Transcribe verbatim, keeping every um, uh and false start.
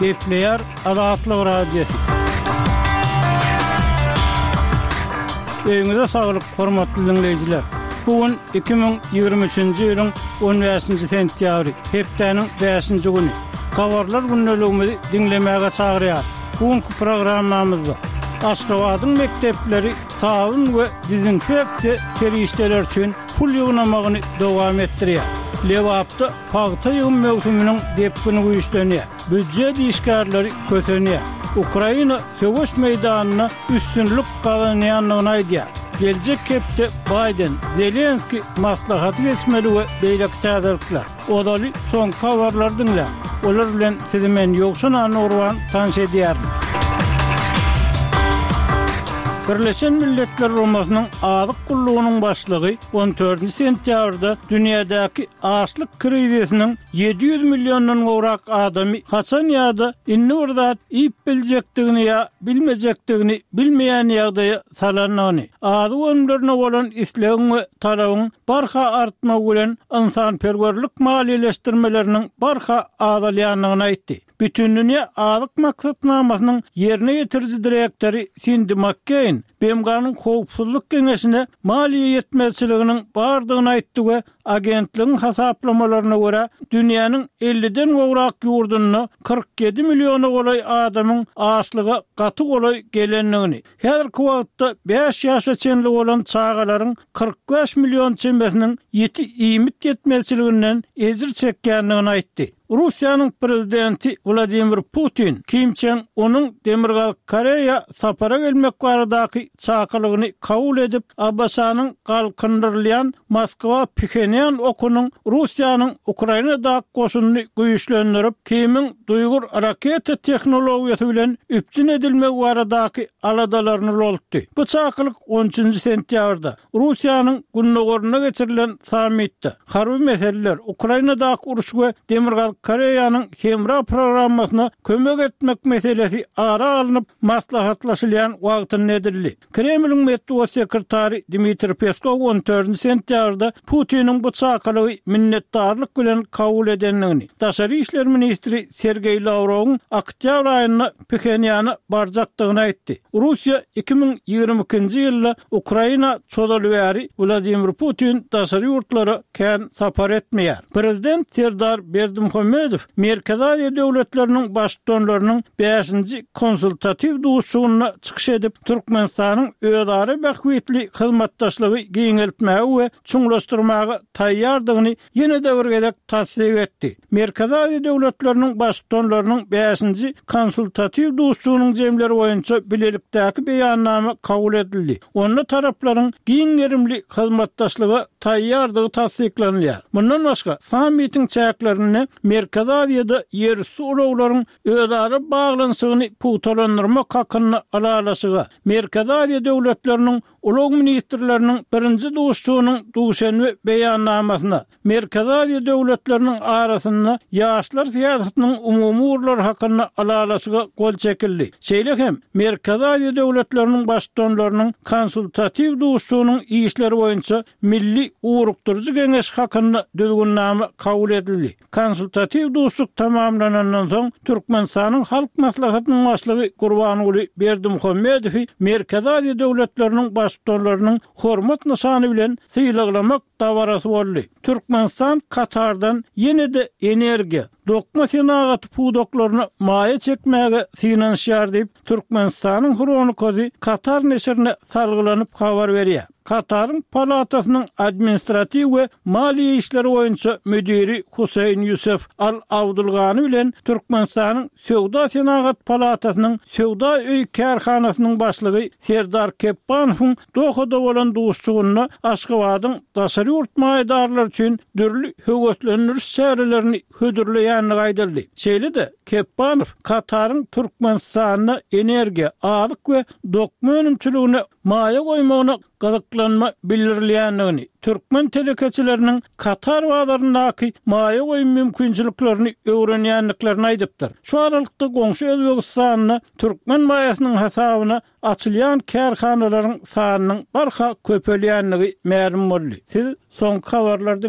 Gepleyer Azatlyk Radiosu. Öňüňize saglyk, hormatly dinleýijiler. Bugün iki bin ýygrimi üçinji ýylyň on beşinji sentýabry, hepdeniň beşinji güni. Habarlar günnäligimizi dinlemäge çagyrýar. Bugünkü programmamyzda Aşgabatyň mekdepleri sabun we dezinfeksiýa terişdeler üçin pul ýygnamagyny dowam etdirýär. Lewapda paýta ýygyn mewsumynyň depkini güýçlenýär. Büdjet işgärleri kötenýär. Ukraina söwüş meýdanyna üstünlük gazanýanlygyny aýdýar. Gelecek hepde Biden, Zelenski maslahaty geçmeli we beýleki täzirlikler. Odaly son habarlar dinle. Olar bilen sizi men ýokşun anurwan tanış edýär. Birleşen Milletler Romasynyň azyk gullugynyň başlygy on dördünji sentýabrda dünýädäki açlyk krizisiniň yedi yüz milyondan gowrak adamy haçan ýa-da inni bir zat iýip biljekdigini ýa bilmejekdigini bilmeýän ýagdaýa salanyny. Azy ömürlerine bolan islegiň we talabyň barha artma bilen insanperwerlik maliýeleşdirmeleriniň barha azalýanlygyny aýtdy. Bütün dünya azyk maksatnamasynyň ýerine ýetiriji direktori Cindy McCain B M G'nyň howpsuzlyk geňeşine maliýe ýetmezçiliginiň bardygyny aýtdy we agentligiň hasaplamalarına görä dünýäniň elliden gowrak ýurduny kırk yedi milyona golay adamyň açlyga gaty golay gelenligini, häzirki wagtda beş ýaşa çenli bolan çagalaryň kırk beş milyon çembesiniň ýeti iýmit ýetmezçiliginden ezir çekýänligini aýtdy. Russiýanyň prezidenti Vladimir Putin, Kim Chen onuň Demirgal Koreýa sapara gelmek baradaky çakalygyny kabul edip, Abbasanyň galkındyrylýan Moskwa Pxenyan okunyň Russiýanyň Ukrainada goşunyny güýçlendirip, Kim'iň duýgur raketa tehnologiýasy bilen üpçün edilmek baradaky aladalaryny rolutdy. Bu çakalyk on üçinji sentýabrda Russiýanyň günnägoruna geçirilen sammitde harby meseleler, Ukrainada uruş we Demirgal Koreýanyň hemra programmasyna kömek etmek meselesi ara alınıp maslahatlaşylan wagtyny edildi. Kremliň medeniýet sekretary Dmitri Peskov on dördünji sentýabrda Putiniň bu çakalygy minnetdarlyk bilen kabul edenligini, Daşary işler ministri Sergey Lavrowyň oktýabr aýyna Pxenyana barjakdygyny aýtdy. Russiýa iki bin ýygrimi ikinji ýylda Ukraina çodalwäri Vladimir Putin daşary ýurtlara kän sapar etmeýär. Prezident Serdar Berdimuhamedow Merkezi Aziýa döwletleriniň başdanlarynyň beşinji konsultativ duşugyna çykyş edip Türkmenistanyň öýdary bähwetli hyzmatdaşlygy giňeltmäge we çuňlaşdyrmagy taýýardygyny ýene-de bir gezek tasdik etdi. Merkezi Aziýa döwletleriniň başdanlarynyň beşinji konsultativ duşugynyň jemleri boýunça bilelikdäki beýannama kabul edildi. Onda taraplaryň giňerimli hyzmatdaşlygy taýýardygy tasdiklanýar. Bundan başga sammitiň çäklerini Merkezi Aziýada ýerüstü ulaglaryň öýdary baglanşygyny putalandyrmak hakyny alalaşyga, Merkezi Aziýa döwletleriniň ulag ministrleriniň birinji duşugynyň duşanmy beýannamasyna, Merkezi Aziýa döwletleriniň arasynda ýaşlar siýasatynyň umumy urlary hakyny alalaşyga gol çekildi. Şeýle hem Merkezi Aziýa döwletleriniň başdanlarynyň konsultativ duşugynyň işleri boýunça milli urukturjy geňeş hakyny düzgünname kabul edildi. Konsultativ duşuk tamamlanandan soň Türkmenistanyň halk maslahatynyň başlygy Gurbanoğlu Berdimuhamedow Merkezi Aziýa döwletleriniň başdanlarynyň hormat nişany bilen syýlamak dawarasy boldy. Türkmenistan Katardan ýene-de energiýa, dokma senagaty pudoklaryny maýa çekmäge finansiýar diýip Türkmenistanyň Hronikozy Katar neşrine salgylanyp habar berýär. Katar'ın palatasynyň administrativ we maliýe işleri boýunça müdiri Huseyn Yusuf Al-Awdulgany bilen Türkmenistanyň Sowda Senagat palatasynyň Sowda öý kärhanasynyň başlygy Serdar Kepbanowyň Dohada bolan duşugyna Aşgabatyň daşary ýurt maýdarlary üçin dürli höwgetlendiriş şäherlerini hödürleýänligi aýdyldy. Şeýle-de Kepbanow Katar'ın Türkmenistanyna energiýa, azyk we dokma önümçiligine maýa goýmagyna gazaklanma bildirilýänligini, Türkmen telekeçileriniň Katar wagtlaryndaky maýa goýum mümkinçiliklerini öwrenýänliklerini aýdypdyr. Şu aralykda goňşy Özbegistanyna Türkmen maýasynyň hasabyna açylýan kärhanalaryň sanynyň barha köpelýänligi ma'lum boldy. Siz soňky habarlarda